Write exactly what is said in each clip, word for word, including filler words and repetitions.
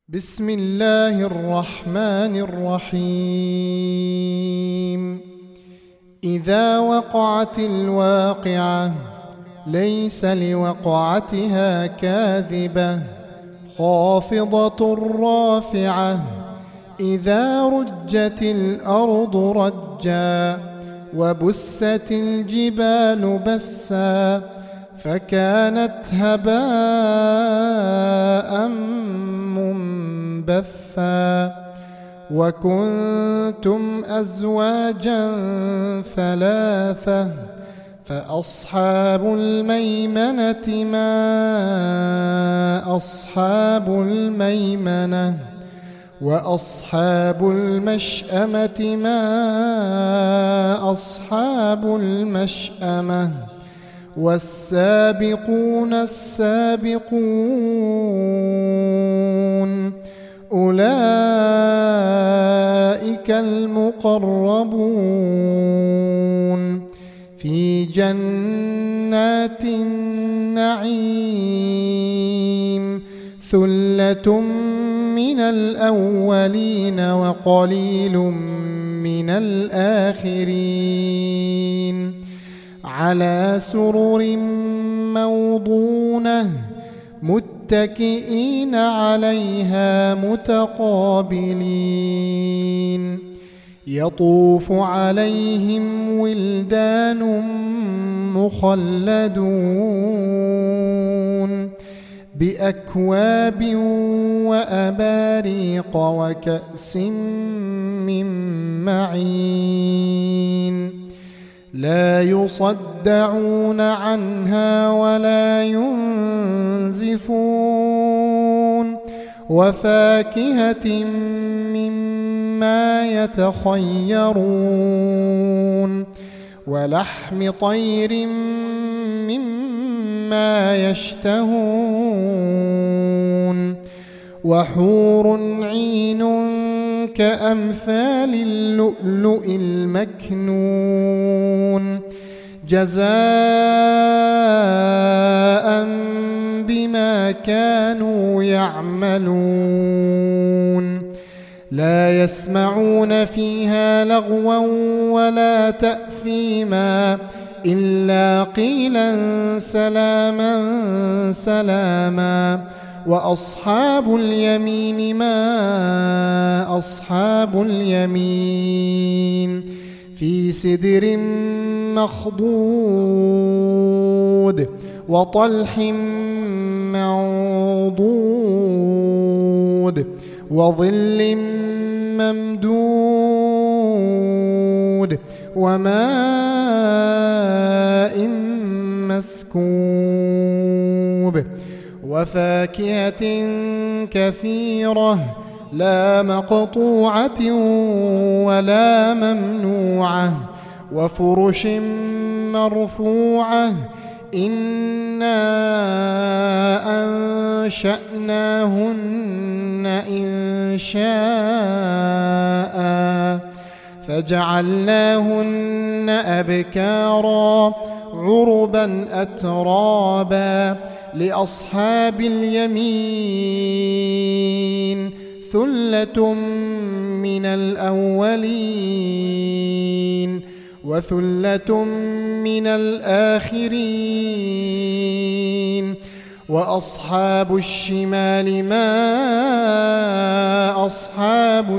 بسم الله الرحمن الرحيم. إذا وقعت الواقعة ليس لوقعتها كاذبة خافضة رافعة. إذا رجت الأرض رجا وبست الجبال بسا فكانت هباء منبثا وكنتم أزواجا ثلاثة فأصحاب الميمنة ما أصحاب الميمنة وأصحاب المشأمة ما أصحاب المشأمة والسابقون السابقون أولئك المقربون في جنات النعيم. ثلة من الأولين وقليل من الآخرين على سرر موضونة متكئين عليها متقابلين. يطوف عليهم ولدان مخلدون بأكواب وأباريق وكأس من معين لا يصدعون عنها ولا ينزفون وفاكهة مما يتخيرون ولحم طير مما يشتهون وحور عين كأمثال اللؤلؤ المكنون جزاء بما كانوا يعملون. لا يسمعون فيها لغوا ولا تأثيما إلا قيلا سلاما سلاما. وأصحاب اليمين ما أصحاب اليمين في سدر مخضود وطلح منضود وظل ممدود وماء مسكوب وفاكهة كثيرة لا مقطوعة ولا ممنوعة وفرش مرفوعة إنا أنشأناهن إنشاء فجعلناهن أبكارا عربا أترابا. لأصحاب اليمين ثلة من الأولين وثلة من الآخرين. وأصحاب الشمال ما أصحاب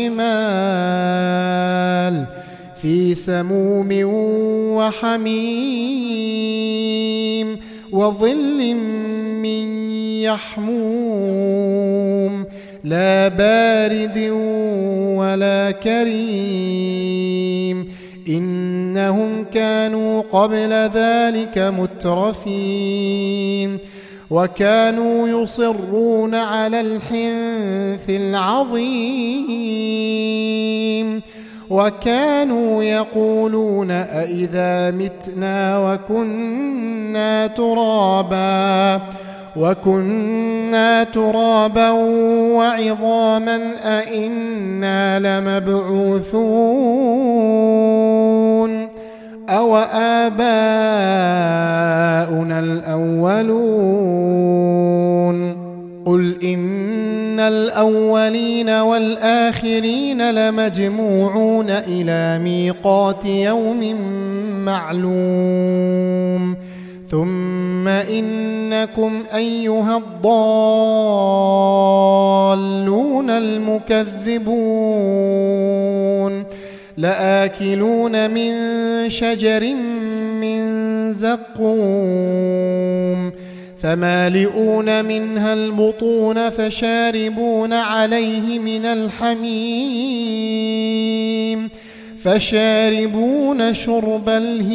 الشمال في سموم وحميم وظل من يحموم لا بارد ولا كريم. إنهم كانوا قبل ذلك مترفين وكانوا يصرون على الحنث العظيم وكانوا يقولون أئذا متنا وكنا ترابا وكنا ترابا وعظاما أئنا لمبعوثون أو آباؤنا الأولون قل إن الأولين والآخرين لمجموعون إلى ميقات يوم معلوم ثم إنكم أيها الضالون المكذبون لآكلون من شجر من زقوم فمالئون منها البطون فشاربون عليه من الحميم فشاربون شرب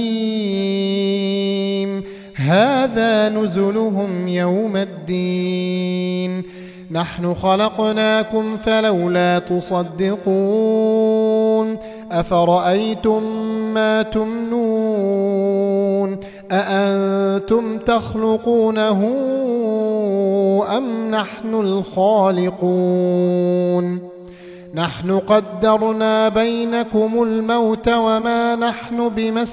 الهيم هذا نزلهم يوم الدين نحن خلقناكم فلولا تصدقون أفرأيتم ما تمنون أأنتم تخلقونه أم نحن الخالقون نحن قدرنا بينكم الموت وما نحن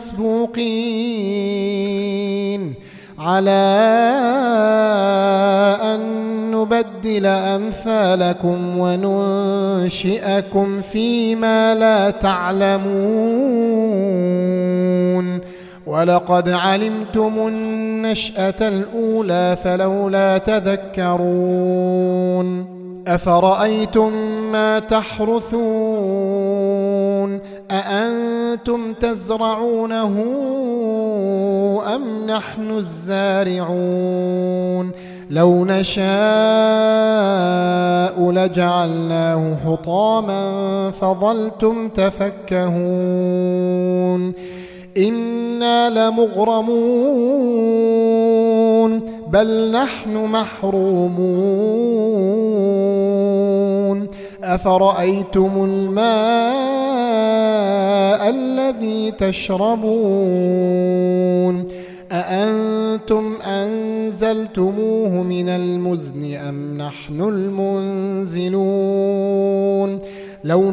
بمسبوقين على أن نبدل أمثالكم وننشئكم فيما لا تعلمون ولقد علمتم النشأة الأولى فلولا تذكرون أفرأيتم ما تحرثون أأنتم تزرعونه أم نحن الزارعون لو نشاء لجعلناه حطاما فظلتم تفكهون إنا لمغرمون بل نحن محرومون أفرأيتم الماء الذي تشربون أأنتم أنزلتموه من المزن أم نحن المنزلون لو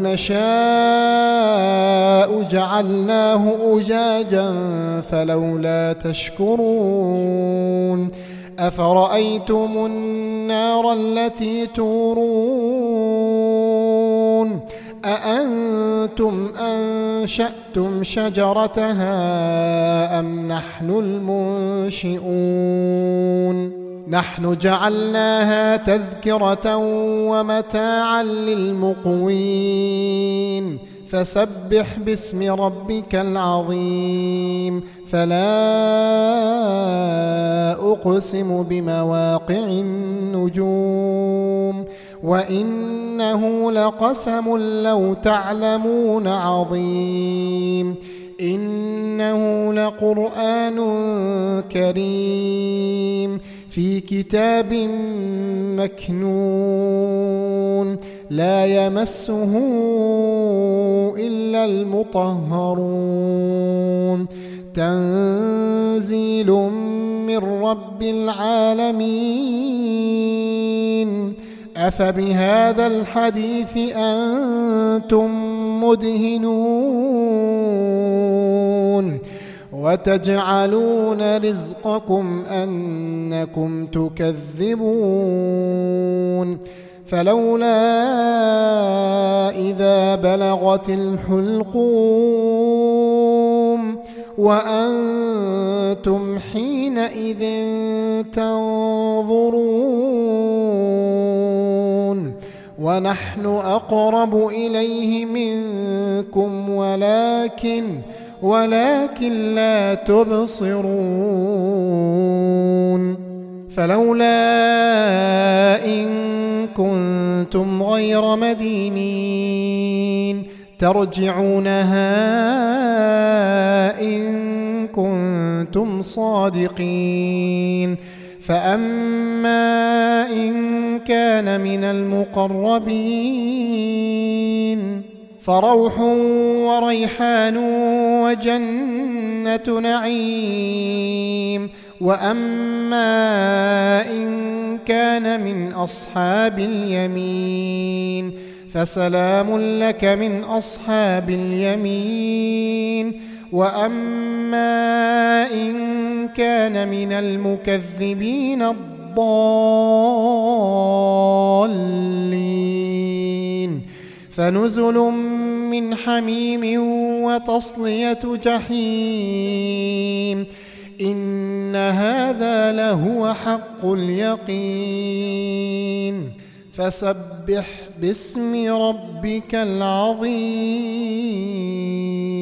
نشاء جعلناه أجاجا فلولا تشكرون أفرأيتم النار التي تورون أأنتم أنشأتم شجرتها أم نحن المنشئون نحن جعلناها تذكرة ومتاعا للمقوين فسبح باسم ربك العظيم فلا أقسم بمواقع النجوم وإنه لقسم لو تعلمون عظيم إنه لقرآن كريم في كتاب مكنون لا يمسه إلا المطهرون تنزيل من رب العالمين أفبهذا الحديث أنتم مدهنون وتجعلون رزقكم أنكم تكذبون فلولا إذا بلغت الحلقوم وأنتم حينئذ تنظرون ونحن أقرب إليه منكم ولكن ولكن لا تبصرون فلولا إن كنتم غير مدينين ترجعونها إن كنتم صادقين فأما إن كان من المقربين فروح وريحان وجنة نعيم وأما إن كان من أصحاب اليمين فسلام لك من أصحاب اليمين وأما إن كان من المكذبين الضالين فنزل من حميم وتصلية جحيم إن هذا لهو حق اليقين فسبح باسم ربك العظيم.